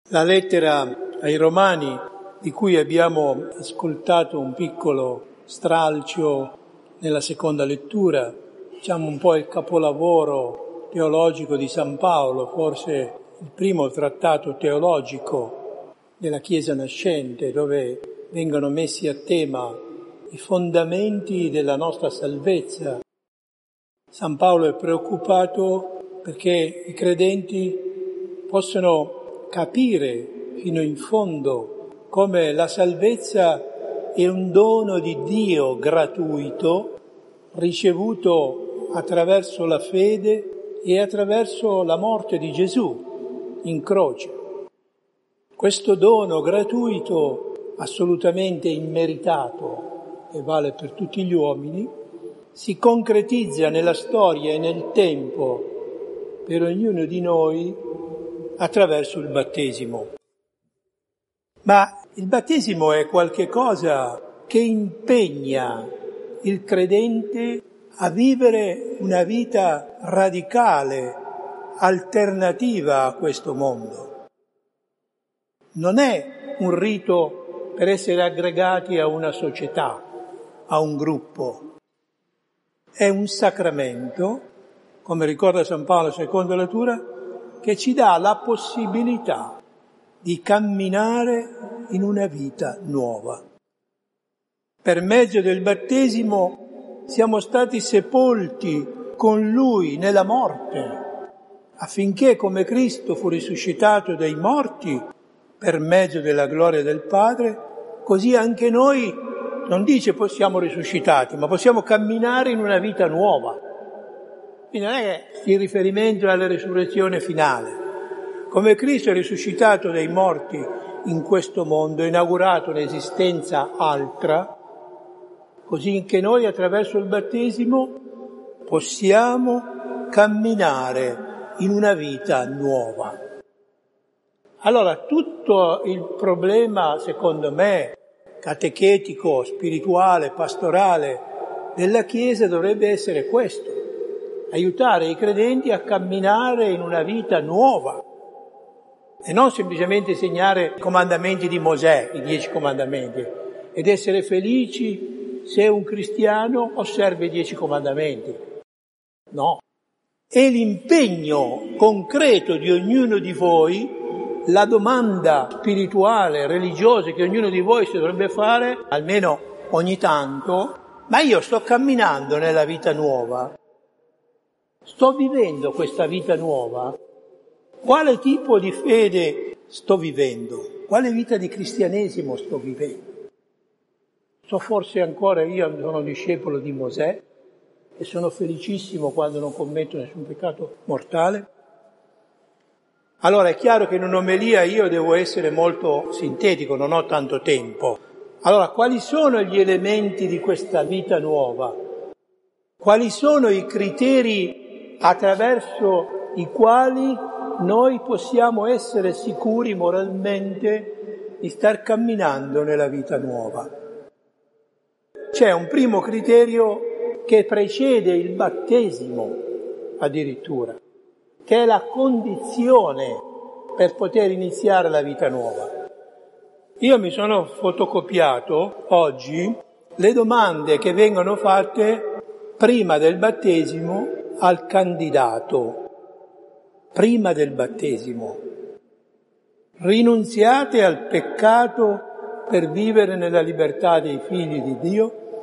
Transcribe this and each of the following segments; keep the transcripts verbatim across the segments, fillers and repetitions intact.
La lettera ai Romani, di cui abbiamo ascoltato un piccolo stralcio nella seconda lettura, diciamo un po' il capolavoro teologico di San Paolo, forse il primo trattato teologico della Chiesa nascente, dove vengono messi a tema i fondamenti della nostra salvezza. San Paolo è preoccupato perché i credenti possono capire fino in fondo come la salvezza è un dono di Dio gratuito, ricevuto attraverso la fede e attraverso la morte di Gesù in croce. Questo dono gratuito, assolutamente immeritato, e vale per tutti gli uomini, si concretizza nella storia e nel tempo per ognuno di noi attraverso il battesimo. Ma il battesimo è qualche cosa che impegna il credente a vivere una vita radicale, alternativa a questo mondo. Non è un rito per essere aggregati a una società, a un gruppo. È un sacramento, come ricorda San Paolo seconda lettura, che ci dà la possibilità di camminare in una vita nuova. Per mezzo del battesimo siamo stati sepolti con Lui nella morte, affinché come Cristo fu risuscitato dai morti per mezzo della gloria del Padre, così anche noi, non dice possiamo risuscitati, ma possiamo camminare in una vita nuova. Quindi non è che il riferimento alla risurrezione finale. Come Cristo è risuscitato dai morti in questo mondo, ha inaugurato un'esistenza altra, così anche noi attraverso il battesimo possiamo camminare in una vita nuova. Allora tutto il problema, secondo me, catechetico, spirituale, pastorale della Chiesa dovrebbe essere questo: aiutare i credenti a camminare in una vita nuova e non semplicemente insegnare i comandamenti di Mosè, i dieci comandamenti, ed essere felici se un cristiano osserva i dieci comandamenti. No. È l'impegno concreto di ognuno di voi, la domanda spirituale, religiosa che ognuno di voi si dovrebbe fare, almeno ogni tanto: ma io sto camminando nella vita nuova? Sto vivendo questa vita nuova? Quale tipo di fede sto vivendo? Quale vita di cristianesimo sto vivendo? So forse ancora io sono discepolo di Mosè e sono felicissimo quando non commetto nessun peccato mortale? Allora è chiaro che in un'omelia io devo essere molto sintetico, non ho tanto tempo. Allora, quali sono gli elementi di questa vita nuova? Quali sono i criteri attraverso i quali noi possiamo essere sicuri moralmente di star camminando nella vita nuova? C'è un primo criterio che precede il battesimo addirittura, che è la condizione per poter iniziare la vita nuova. Io mi sono fotocopiato oggi le domande che vengono fatte prima del battesimo al candidato. Prima del battesimo. Rinunziate al peccato per vivere nella libertà dei figli di Dio?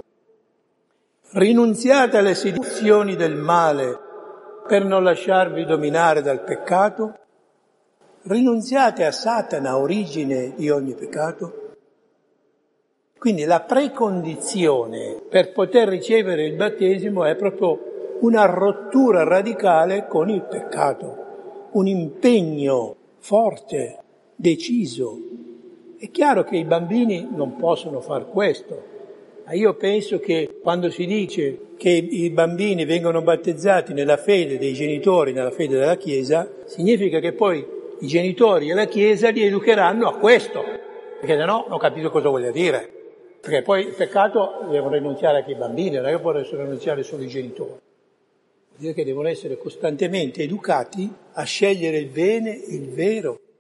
Rinunziate alle seduzioni del male per non lasciarvi dominare dal peccato? Rinunziate a Satana, origine di ogni peccato? Quindi la precondizione per poter ricevere il battesimo è proprio una rottura radicale con il peccato, un impegno forte, deciso. È chiaro che i bambini non possono far questo, ma io penso che quando si dice che i bambini vengono battezzati nella fede dei genitori, nella fede della Chiesa, significa che poi i genitori e la Chiesa li educheranno a questo, perché se no non capisco cosa voglia dire. Perché poi il peccato devono rinunziare anche i bambini, non è che possono rinunziare solo i genitori. Vuol dire che devono essere costantemente educati a scegliere il bene, il vero,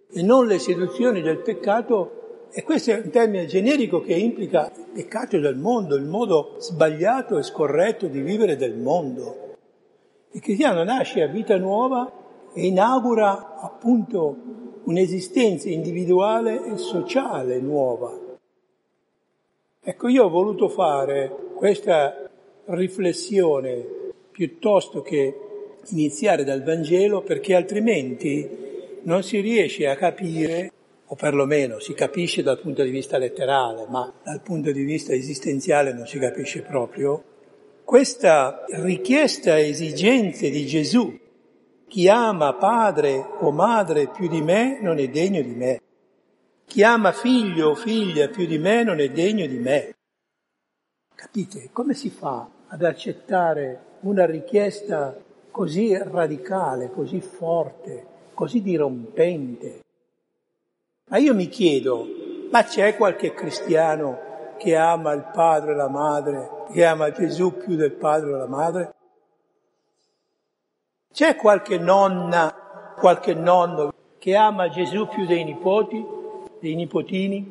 e non le seduzioni del peccato, e questo è un termine generico che implica il peccato del mondo, il modo sbagliato e scorretto di vivere del mondo. Il cristiano nasce a vita nuova e inaugura appunto un'esistenza individuale e sociale nuova. Ecco, io ho voluto fare questa riflessione piuttosto che iniziare dal Vangelo, perché altrimenti non si riesce a capire, o perlomeno si capisce dal punto di vista letterale, ma dal punto di vista esistenziale non si capisce proprio, questa richiesta e esigenze di Gesù. Chi ama padre o madre più di me non è degno di me. Chi ama figlio o figlia più di me non è degno di me. Capite? Come si fa ad accettare una richiesta così radicale, così forte, così dirompente? Ma io mi chiedo, ma c'è qualche cristiano che ama il padre e la madre, che ama Gesù più del padre e la madre? C'è qualche nonna, qualche nonno che ama Gesù più dei nipoti, dei nipotini?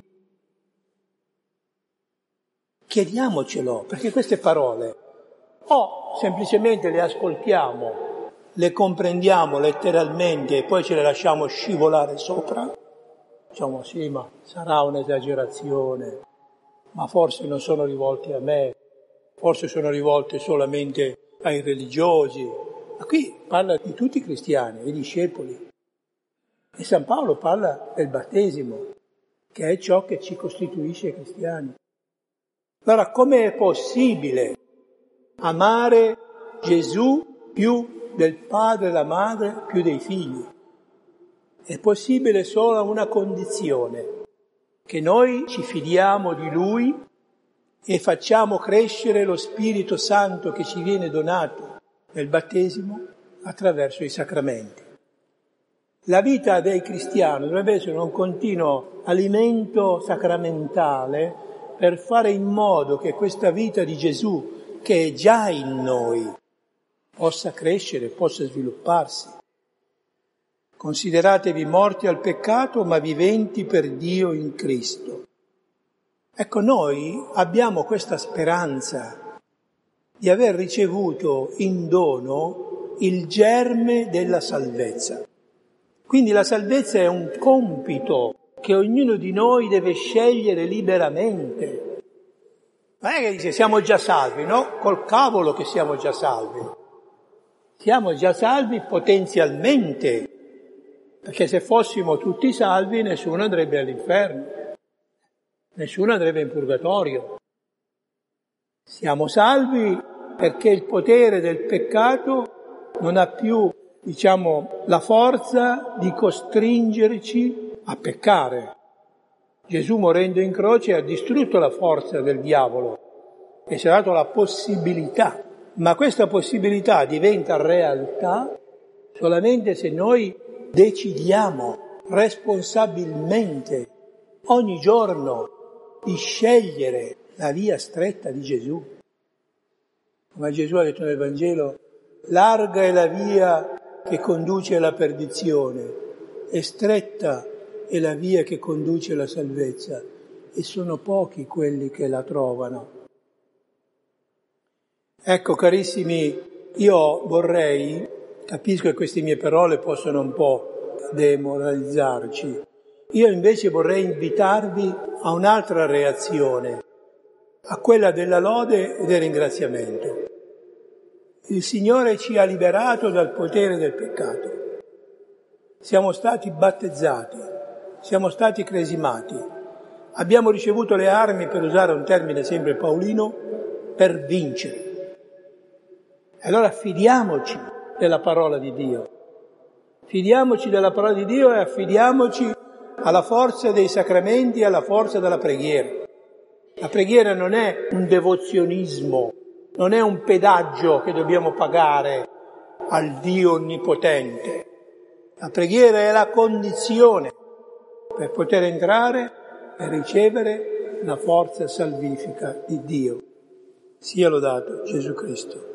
Chiediamocelo, perché queste parole o semplicemente le ascoltiamo, le comprendiamo letteralmente e poi ce le lasciamo scivolare sopra. Diciamo sì, ma sarà un'esagerazione, ma forse non sono rivolte a me, forse sono rivolte solamente ai religiosi. Ma qui parla di tutti i cristiani, i discepoli. E San Paolo parla del battesimo, che è ciò che ci costituisce cristiani. Allora, come è possibile amare Gesù più del padre e la madre, più dei figli? È possibile solo a una condizione, che noi ci fidiamo di Lui e facciamo crescere lo Spirito Santo che ci viene donato nel battesimo attraverso i sacramenti. La vita dei cristiani dovrebbe essere un continuo alimento sacramentale per fare in modo che questa vita di Gesù, che è già in noi, possa crescere, possa svilupparsi. Consideratevi morti al peccato, ma viventi per Dio in Cristo. Ecco, noi abbiamo questa speranza di aver ricevuto in dono il germe della salvezza. Quindi la salvezza è un compito che ognuno di noi deve scegliere liberamente. Non è che dice siamo già salvi, no? Col cavolo che siamo già salvi. Siamo già salvi potenzialmente, perché se fossimo tutti salvi nessuno andrebbe all'inferno, nessuno andrebbe in purgatorio. Siamo salvi perché il potere del peccato non ha più, diciamo, la forza di costringerci a peccare. Gesù morendo in croce ha distrutto la forza del diavolo e ci ha dato la possibilità, ma questa possibilità diventa realtà solamente se noi decidiamo responsabilmente ogni giorno di scegliere la via stretta di Gesù. Come Gesù ha detto nel Vangelo, larga è la via che conduce alla perdizione e stretta è la via che conduce alla salvezza, e sono pochi quelli che la trovano. Ecco, carissimi, io vorrei, capisco che queste mie parole possono un po' demoralizzarci, io invece vorrei invitarvi a un'altra reazione, a quella della lode e del ringraziamento. Il Signore ci ha liberato dal potere del peccato. Siamo stati battezzati. Siamo stati cresimati, abbiamo ricevuto le armi, per usare un termine sempre paolino, per vincere. Allora fidiamoci della parola di Dio, fidiamoci della parola di Dio e affidiamoci alla forza dei sacramenti e alla forza della preghiera. La preghiera non è un devozionismo, non è un pedaggio che dobbiamo pagare al Dio onnipotente. La preghiera è la condizione per poter entrare e ricevere la forza salvifica di Dio. Sia lodato Gesù Cristo.